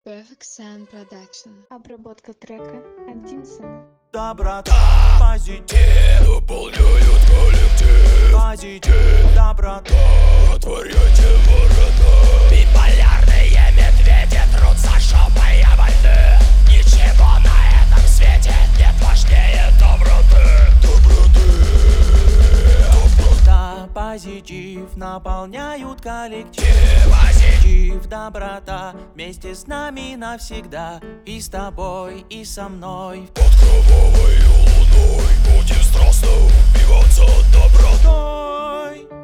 Perfect Sound Production. Обработка трека Антинсон. Доброта, позитив наполняют коллектив. Позитив, доброта, отворяйте ворота. Биполярные медведи трутся шопой войны. Ничего на этом свете нет важнее доброты. Доброта, позитив наполняют коллектив. Позитив, доброта вместе с нами навсегда. И с тобой, и со мной. Под кровавой луной будем страстно упиваться добротой.